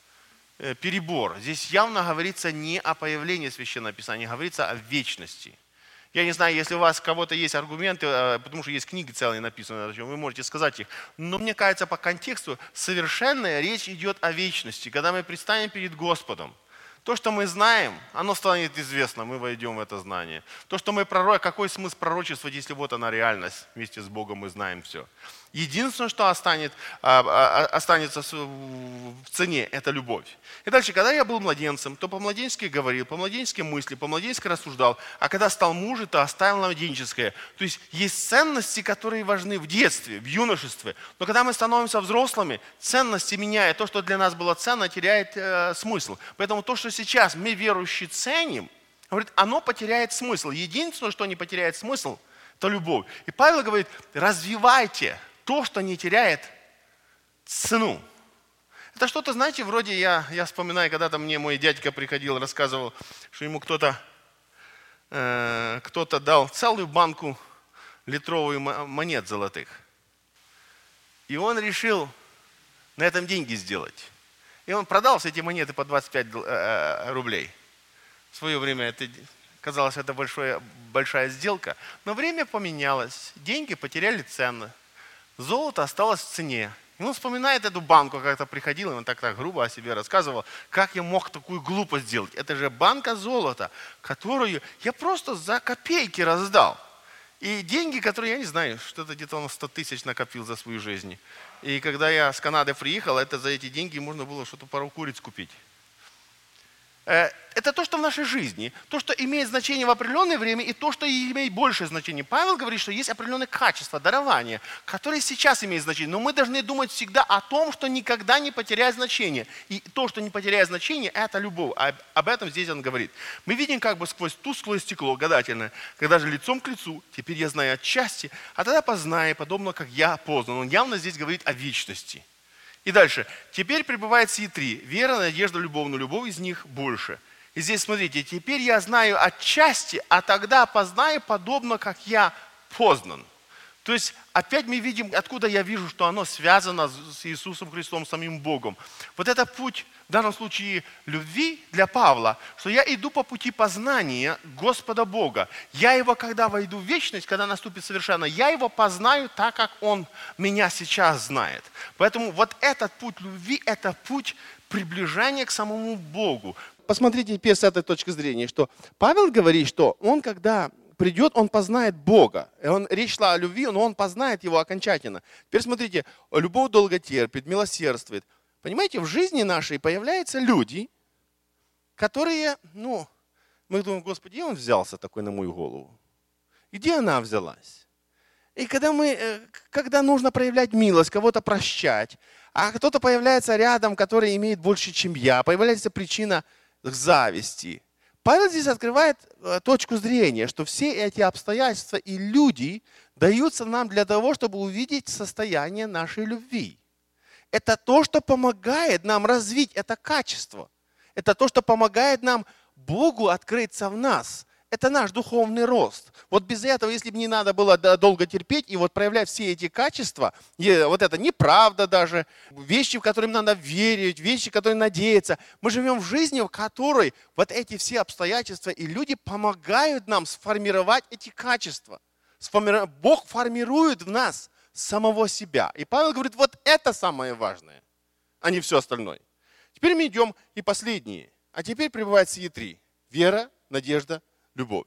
перебор. Здесь явно говорится не о появлении Священного Писания, говорится о вечности. Я не знаю, если у вас у кого-то есть аргументы, потому что есть книги целые написаны, вы можете сказать их. Но мне кажется, по контексту совершенная речь идет о вечности, когда мы предстанем перед Господом. То, что мы знаем, оно станет известно, мы войдем в это знание. То, что мы пророк, какой смысл пророчествовать, если вот она реальность, вместе с Богом мы знаем все. Единственное, что останет, останется в цене, это любовь. И дальше, когда я был младенцем, то по-младенчески говорил, по-младенчески мыслил, по-младенчески рассуждал, а когда стал мужем, то оставил младенческое. То есть есть ценности, которые важны в детстве, в юношестве. Но когда мы становимся взрослыми, ценности меняют. То, что для нас было ценно, теряет э, смысл. Поэтому то, что сейчас мы, верующие, ценим, говорит, оно потеряет смысл. Единственное, что не потеряет смысл, это любовь. И Павел говорит, развивайте то, что не теряет цену. Это что-то, знаете, вроде я, я вспоминаю, когда-то мне мой дядька приходил, рассказывал, что ему кто-то э, кто-то дал целую банку литровых монет золотых. И он решил на этом деньги сделать. И он продал все эти монеты по двадцать пять э, рублей. В свое время это казалось, это большое, большая сделка. Но время поменялось, деньги потеряли цену. Золото осталось в цене. И он вспоминает эту банку, как-то приходил, и он так, так грубо о себе рассказывал, как я мог такую глупость сделать. Это же банка золота, которую я просто за копейки раздал. И деньги, которые, я не знаю, что-то где-то он сто тысяч накопил за свою жизнь. И когда я с Канады приехал, это за эти деньги можно было что-то пару куриц купить. Это то, что в нашей жизни, то, что имеет значение в определенное время, и то, что имеет большее значение. Павел говорит, что есть определенные качества, дарования, которые сейчас имеют значение. Но мы должны думать всегда о том, что никогда не потеряет значение. И то, что не потеряет значение, это любовь. Об этом здесь он говорит. Мы видим как бы сквозь тусклое стекло гадательное, когда же лицом к лицу, теперь я знаю отчасти, а тогда познаю, подобно как я познан. Он явно здесь говорит о вечности. И дальше. Теперь пребывает сии три. Вера, надежда, любовь, но любовь из них больше. И здесь смотрите. Теперь я знаю отчасти, а тогда познаю, подобно как я познан. То есть опять мы видим, откуда я вижу, что оно связано с Иисусом Христом, самим Богом. Вот это путь, в данном случае, любви для Павла, что я иду по пути познания Господа Бога. Я его, когда войду в вечность, когда наступит совершенно, я его познаю так, как он меня сейчас знает. Поэтому вот этот путь любви, это путь приближения к самому Богу. Посмотрите теперь с этой точки зрения, что Павел говорит, что он, когда придет, он познает Бога. Он, речь шла о любви, но он познает его окончательно. Теперь смотрите, любовь долго терпит, милосердствует. Понимаете, в жизни нашей появляются люди, которые, ну, мы думаем, Господи, где он взялся такой на мою голову? Где она взялась? И когда, мы, когда нужно проявлять милость, кого-то прощать, а кто-то появляется рядом, который имеет больше, чем я, появляется причина зависти. Павел здесь открывает точку зрения, что все эти обстоятельства и люди даются нам для того, чтобы увидеть состояние нашей любви. Это то, что помогает нам развить это качество. Это то, что помогает нам Богу открыться в нас. Это наш духовный рост. Вот без этого, если бы не надо было долго терпеть и вот проявлять все эти качества, вот это неправда даже, вещи, в которые надо верить, вещи, в которые надеяться. Мы живем в жизни, в которой вот эти все обстоятельства и люди помогают нам сформировать эти качества. Бог формирует в нас самого себя. И Павел говорит, вот это самое важное, а не все остальное. Теперь мы идем и последние. А теперь пребывает сии три. Вера, надежда, любовь.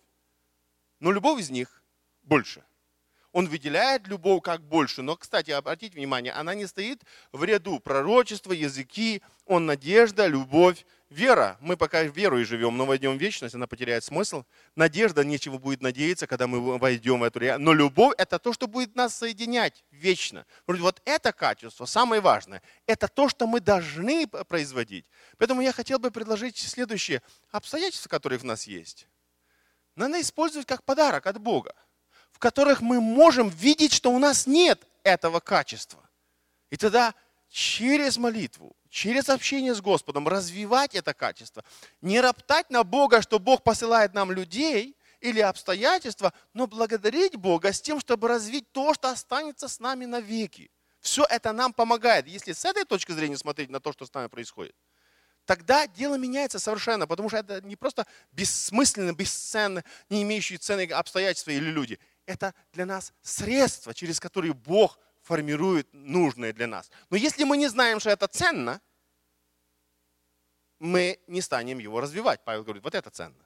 Но любовь из них больше. Он выделяет любовь как больше. Но, кстати, обратите внимание, она не стоит в ряду пророчества, языки, он надежда, любовь, вера. Мы пока верой живем, но войдем в вечность, она потеряет смысл. Надежда, нечего будет надеяться, когда мы войдем в эту реальность. Но любовь – это то, что будет нас соединять вечно. Вот это качество, самое важное, это то, что мы должны производить. Поэтому я хотел бы предложить следующие обстоятельства, которые в нас есть. Надо использовать как подарок от Бога, в которых мы можем видеть, что у нас нет этого качества. И тогда через молитву, через общение с Господом развивать это качество. Не роптать на Бога, что Бог посылает нам людей или обстоятельства, но благодарить Бога с тем, чтобы развить то, что останется с нами навеки. Все это нам помогает. Если с этой точки зрения смотреть на то, что с нами происходит, тогда дело меняется совершенно, потому что это не просто бессмысленно, бесценно, не имеющие цены обстоятельства или люди. Это для нас средства, через которые Бог формирует нужное для нас. Но если мы не знаем, что это ценно, мы не станем его развивать. Павел говорит, вот это ценно.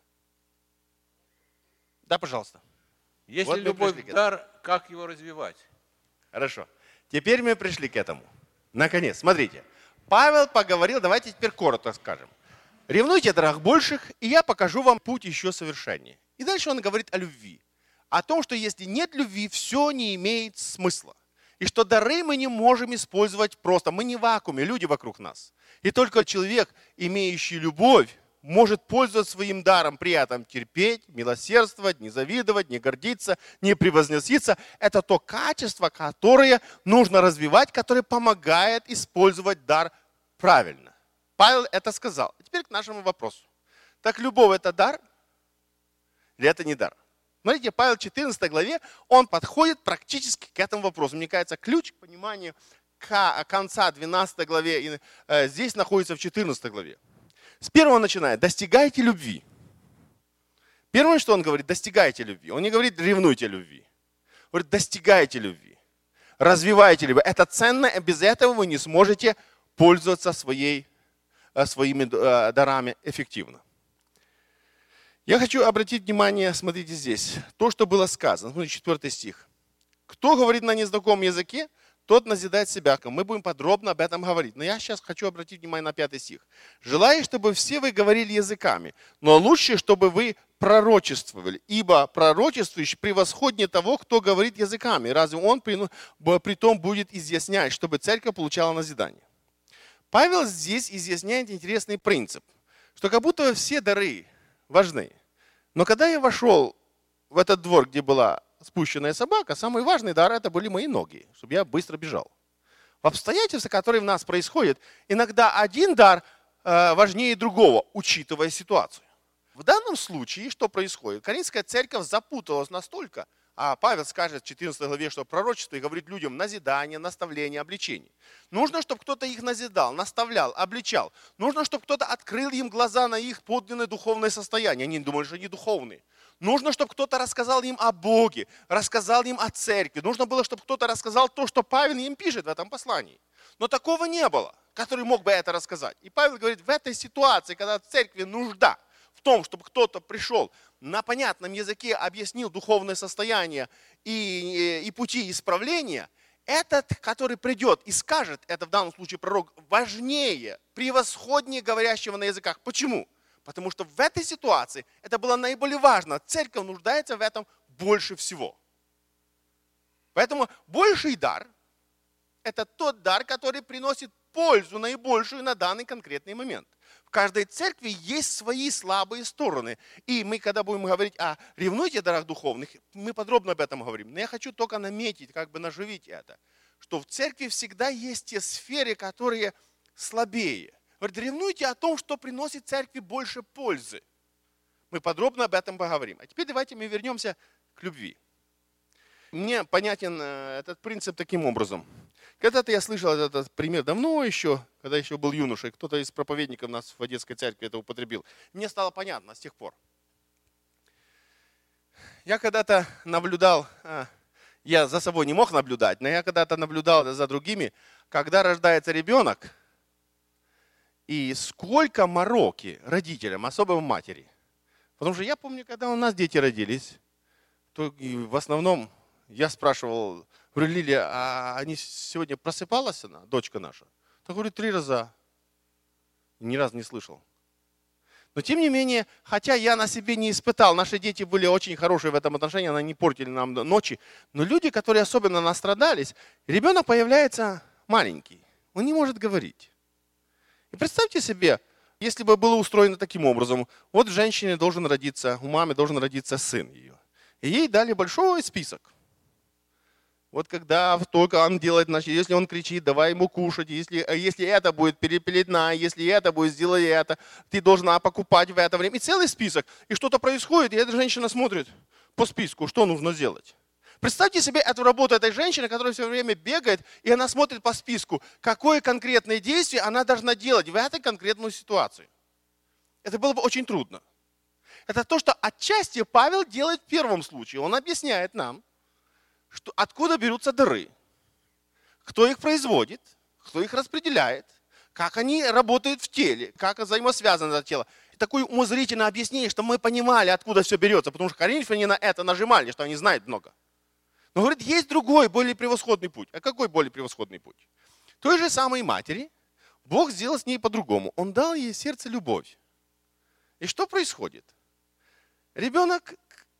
Да, пожалуйста. Если вот любовь дар, как его развивать? Хорошо. Теперь мы пришли к этому. Наконец, смотрите. Павел поговорил, давайте теперь коротко скажем. Ревнуйте дорог больших, и я покажу вам путь еще совершеннее. И дальше он говорит о любви. О том, что если нет любви, все не имеет смысла. И что дары мы не можем использовать просто. Мы не в вакууме, люди вокруг нас. И только человек, имеющий любовь, может пользоваться своим даром, при этом терпеть, милосердствовать, не завидовать, не гордиться, не превозноситься. Это то качество, которое нужно развивать, которое помогает использовать дар правильно. Павел это сказал. Теперь к нашему вопросу. Так любовь – это дар или это не дар? Смотрите, Павел в четырнадцатой главе, он подходит практически к этому вопросу. Мне кажется, ключ к пониманию конца двенадцатой главе и здесь находится в четырнадцатой главе. С первого начинает. Достигайте любви. Первое, что он говорит, достигайте любви. Он не говорит, ревнуйте любви. Он говорит, достигайте любви. Развивайте любовь. Это ценно, и без этого вы не сможете пользоваться своей, своими дарами эффективно. Я хочу обратить внимание, смотрите здесь, то, что было сказано. Смотрите, четвертый стих. Кто говорит на незнакомом языке, тот назидает себя. Мы будем подробно об этом говорить. Но я сейчас хочу обратить внимание на пятый стих. «Желаю, чтобы все вы говорили языками, но лучше, чтобы вы пророчествовали, ибо пророчествующий превосходнее того, кто говорит языками. Разве он при том будет изъяснять, чтобы церковь получала назидание?» Павел здесь изъясняет интересный принцип, что как будто все дары важны. Но когда я вошел в этот двор, где была спущенная собака, самый важный дар это были мои ноги, чтобы я быстро бежал. В обстоятельствах, которые в нас происходят, иногда один дар важнее другого, учитывая ситуацию. В данном случае что происходит? Коринфская церковь запуталась настолько, а Павел скажет в четырнадцатой главе, что пророчество и говорит людям назидание, наставление, обличение. Нужно, чтобы кто-то их назидал, наставлял, обличал. Нужно, чтобы кто-то открыл им глаза на их подлинное духовное состояние. Они думали, что они духовные. Нужно, чтобы кто-то рассказал им о Боге, рассказал им о церкви. Нужно было, чтобы кто-то рассказал то, что Павел им пишет в этом послании. Но такого не было, который мог бы это рассказать. И Павел говорит, в этой ситуации, когда в церкви нужда в том, чтобы кто-то пришел, на понятном языке объяснил духовное состояние и, и пути исправления, этот, который придет и скажет, это в данном случае пророк, важнее, превосходнее говорящего на языках. Почему? Потому что в этой ситуации это было наиболее важно. Церковь нуждается в этом больше всего. Поэтому больший дар – это тот дар, который приносит пользу наибольшую на данный конкретный момент. В каждой церкви есть свои слабые стороны. И мы, когда будем говорить о ревнуйте дарах духовных, мы подробно об этом говорим. Но я хочу только наметить, как бы наживить это, что в церкви всегда есть те сферы, которые слабее. Говорит, ревнуйте о том, что приносит церкви больше пользы. Мы подробно об этом поговорим. А теперь давайте мы вернемся к любви. Мне понятен этот принцип таким образом. Когда-то я слышал этот пример давно еще, когда еще был юношей, кто-то из проповедников нас в Одесской церкви это употребил. Мне стало понятно с тех пор. Я когда-то наблюдал, я за собой не мог наблюдать, но я когда-то наблюдал за другими, когда рождается ребенок, и сколько мороки родителям, особенно матери. Потому что я помню, когда у нас дети родились, то в основном я спрашивал, говорю, Лилия, а они сегодня просыпалась она, дочка наша? Я говорю, три раза. Ни разу не слышал. Но тем не менее, хотя я на себе не испытал, наши дети были очень хорошие в этом отношении, они не портили нам ночи, но люди, которые особенно настрадались, ребенок появляется маленький, он не может говорить. И представьте себе, если бы было устроено таким образом, вот женщине должен родиться, у мамы должен родиться сын ее. И ей дали большой список. Вот когда только он делает, значит, если он кричит, давай ему кушать, если, если это будет перепелена, если это будет, сделай это, ты должна покупать в это время. И целый список. И что-то происходит, и эта женщина смотрит по списку, что нужно сделать. Представьте себе эту работу этой женщины, которая все время бегает, и она смотрит по списку, какое конкретное действие она должна делать в этой конкретной ситуации. Это было бы очень трудно. Это то, что отчасти Павел делает в первом случае. Он объясняет нам, что откуда берутся дары, кто их производит, кто их распределяет, как они работают в теле, как взаимосвязано это тело. И такое умозрительное объяснение, что мы понимали, откуда все берется, потому что коринфяне на это нажимали, что они знают много. Но говорит, есть другой, более превосходный путь. А какой более превосходный путь? Той же самой матери Бог сделал с ней по-другому. Он дал ей сердце любовь. И что происходит? Ребенок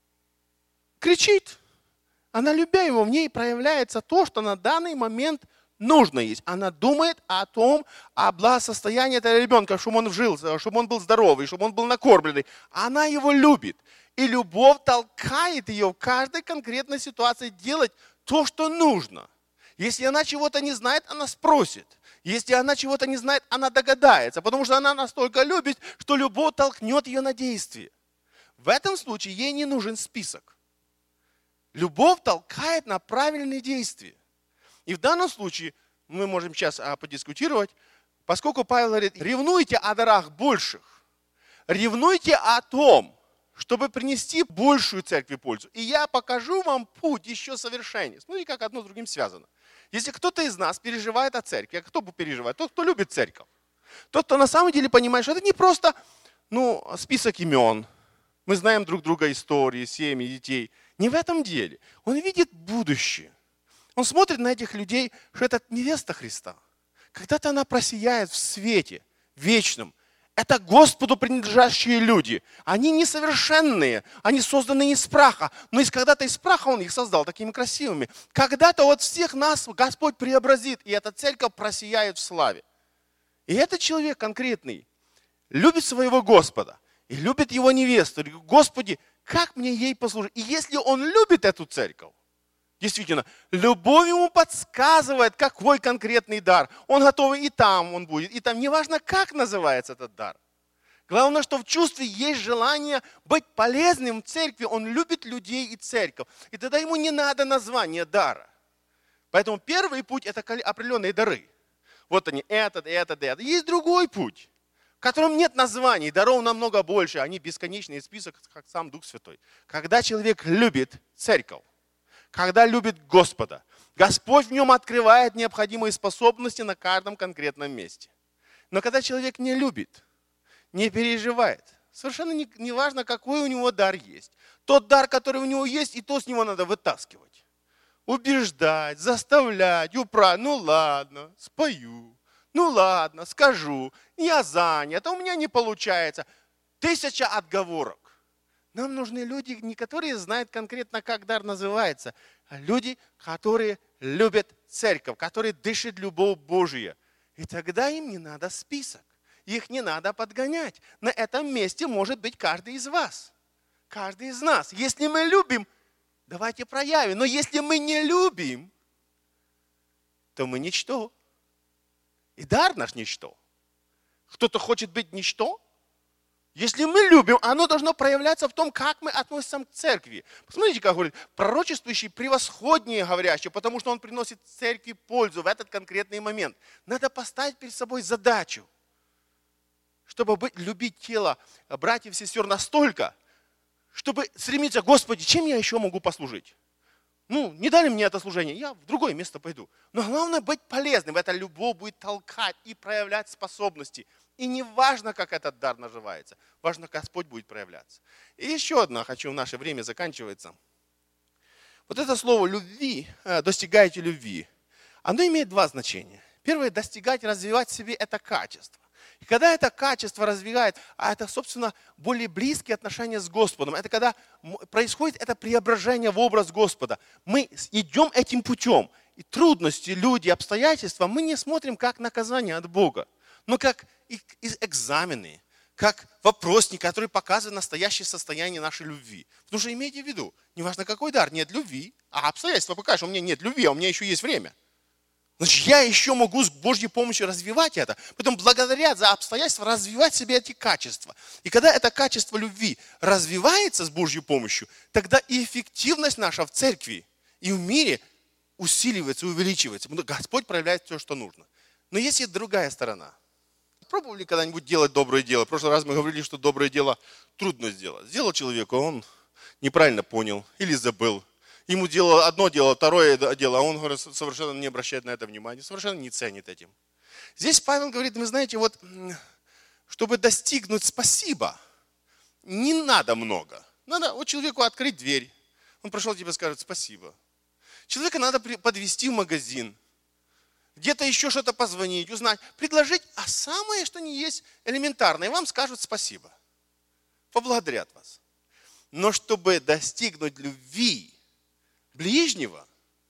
кричит. Она, любя его, в ней проявляется то, что на данный момент нужно есть. Она думает о том, о благосостоянии этого ребенка, чтобы он жил, чтобы он был здоровый, чтобы он был накормленный. Она его любит. И любовь толкает ее в каждой конкретной ситуации делать то, что нужно. Если она чего-то не знает, она спросит. Если она чего-то не знает, она догадается. Потому что она настолько любит, что любовь толкнет ее на действие. В этом случае ей не нужен список. Любовь толкает на правильные действия. И в данном случае, мы можем сейчас подискутировать, поскольку Павел говорит, ревнуйте о дарах больших, ревнуйте о том, чтобы принести большую церкви пользу. И я покажу вам путь еще совершеннее. Смотрите, как одно с другим связано. Если кто-то из нас переживает о церкви, а кто переживает? Тот, кто любит церковь. Тот, кто на самом деле понимает, что это не просто ну, список имен. Мы знаем друг друга истории, семьи, детей. Не в этом деле. Он видит будущее. Он смотрит на этих людей, что это невеста Христа. Когда-то она просияет в свете вечном. Это Господу принадлежащие люди. Они несовершенные, они созданы из праха. Но из когда-то из праха Он их создал такими красивыми. Когда-то вот всех нас Господь преобразит, и эта церковь просияет в славе. И этот человек конкретный любит своего Господа и любит его невесту. Говорит: Господи, как мне ей послужить? И если он любит эту церковь, действительно, любовь ему подсказывает, какой конкретный дар. Он готов и там он будет, и там. Неважно, как называется этот дар. Главное, что в чувстве есть желание быть полезным в церкви. Он любит людей и церковь. И тогда ему не надо название дара. Поэтому первый путь – это определенные дары. Вот они, этот, этот, этот. Есть другой путь, в котором нет названий. Даров намного больше. Они бесконечный список, как сам Дух Святой. Когда человек любит церковь, когда любит Господа, Господь в нем открывает необходимые способности на каждом конкретном месте. Но когда человек не любит, не переживает, совершенно не, не важно, какой у него дар есть. Тот дар, который у него есть, и то с него надо вытаскивать. Убеждать, заставлять, управлять. Ну ладно, спою. Ну ладно, скажу. Я занят, а у меня не получается. Тысяча отговорок. Нам нужны люди, не которые знают конкретно, как дар называется, а люди, которые любят церковь, которые дышат любовь Божия. И тогда им не надо список. Их не надо подгонять. На этом месте может быть каждый из вас. Каждый из нас. Если мы любим, давайте проявим. Но если мы не любим, то мы ничто. И дар наш ничто. Кто-то хочет быть ничто. Если мы любим, оно должно проявляться в том, как мы относимся к церкви. Посмотрите, как говорит, пророчествующий превосходнее говорящий, потому что он приносит церкви пользу в этот конкретный момент. Надо поставить перед собой задачу, чтобы быть, любить тело братьев и сестер настолько, чтобы стремиться: Господи, чем я еще могу послужить? Ну, не дали мне это служение, я в другое место пойду. Но главное быть полезным. Эта любовь будет толкать и проявлять способности. И не важно, как этот дар наживается. Важно, Господь будет проявляться. И еще одно, хочу, в наше время заканчивается. Вот это слово «любви», «достигайте любви», оно имеет два значения. Первое – достигать, развивать в себе это качество. И когда это качество развивает, а это, собственно, более близкие отношения с Господом, это когда происходит это преображение в образ Господа. Мы идем этим путем. И трудности, люди, обстоятельства мы не смотрим как наказание от Бога, но как экзамены, как вопросник, который показывает настоящее состояние нашей любви. Потому что имейте в виду, неважно какой дар, нет любви, а обстоятельства покажут, что у меня нет любви, а у меня еще есть время. Значит, я еще могу с Божьей помощью развивать это. Потом благодаря за обстоятельства развивать в себе эти качества. И когда это качество любви развивается с Божьей помощью, тогда и эффективность наша в церкви и в мире усиливается, увеличивается. Господь проявляет все, что нужно. Но есть и другая сторона. Пробовали когда-нибудь делать доброе дело? В прошлый раз мы говорили, что доброе дело трудно сделать. Сделал человеку, он неправильно понял или забыл. Ему дело, одно дело, второе дело, а он говорит, совершенно не обращает на это внимания, совершенно не ценит этим. Здесь Павел говорит: вы знаете, вот, чтобы достигнуть спасибо, не надо много. Надо вот человеку открыть дверь. Он пришел тебе и скажет спасибо. Человека надо подвести в магазин. Где-то еще что-то позвонить, узнать, предложить. А самое, что не есть элементарное, вам скажут спасибо. Поблагодарят вас. Но чтобы достигнуть любви ближнего,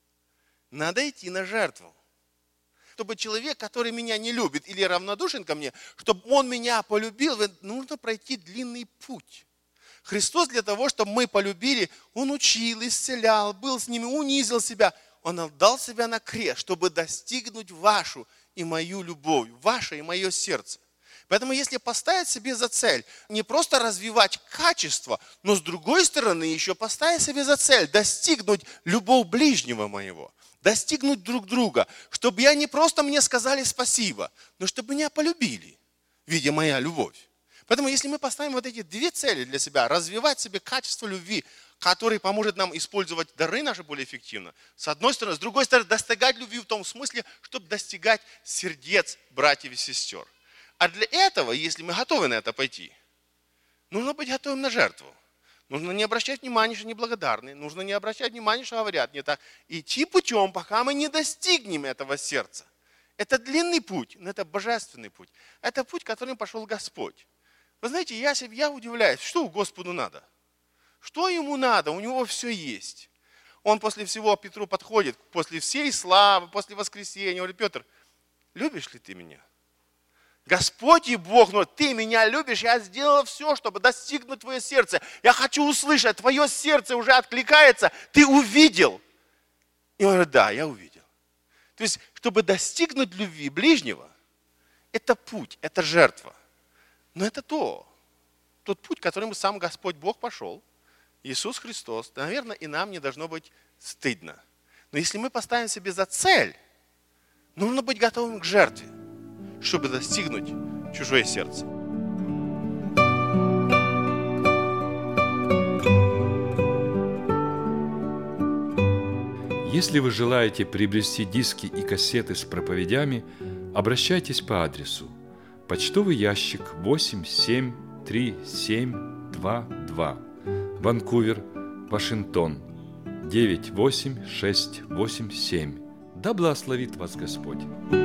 надо идти на жертву. Чтобы человек, который меня не любит или равнодушен ко мне, чтобы он меня полюбил, нужно пройти длинный путь. Христос для того, чтобы мы полюбили, Он учил, исцелял, был с ними, унизил себя. Он отдал себя на крест, чтобы достигнуть вашу и мою любовь, ваше и мое сердце. Поэтому если поставить себе за цель не просто развивать качество, но с другой стороны еще поставить себе за цель достигнуть любовь ближнего моего, достигнуть друг друга, чтобы я не просто мне сказали спасибо, но чтобы меня полюбили, видя моя любовь. Поэтому если мы поставим вот эти две цели для себя, развивать в себе качество любви, который поможет нам использовать дары наши более эффективно, с одной стороны, с другой стороны, достигать любви в том смысле, чтобы достигать сердец братьев и сестер. А для этого, если мы готовы на это пойти, нужно быть готовым на жертву. Нужно не обращать внимания, что неблагодарны. Нужно не обращать внимания, что говорят не так. Идти путем, пока мы не достигнем этого сердца. Это длинный путь, но это божественный путь. Это путь, которым пошел Господь. Вы знаете, я, себе, я удивляюсь, что Господу надо? Что ему надо? У него все есть. Он после всего Петру подходит, после всей славы, после воскресения, говорит: Петр, любишь ли ты меня? Господь и Бог, но ты меня любишь, я сделал все, чтобы достигнуть твое сердце. Я хочу услышать, твое сердце уже откликается, ты увидел. И он говорит: да, я увидел. То есть, чтобы достигнуть любви ближнего, это путь, это жертва. Но это то, тот путь, которым сам Господь Бог пошел, Иисус Христос. Наверное, и нам не должно быть стыдно. Но если мы поставим себе за цель, нужно быть готовым к жертве, чтобы достигнуть чужое сердце. Если вы желаете приобрести диски и кассеты с проповедями, обращайтесь по адресу: почтовый ящик восемь семь три семь два два, Ванкувер, Вашингтон, девять восемь шесть восемь семь. Да благословит вас Господь!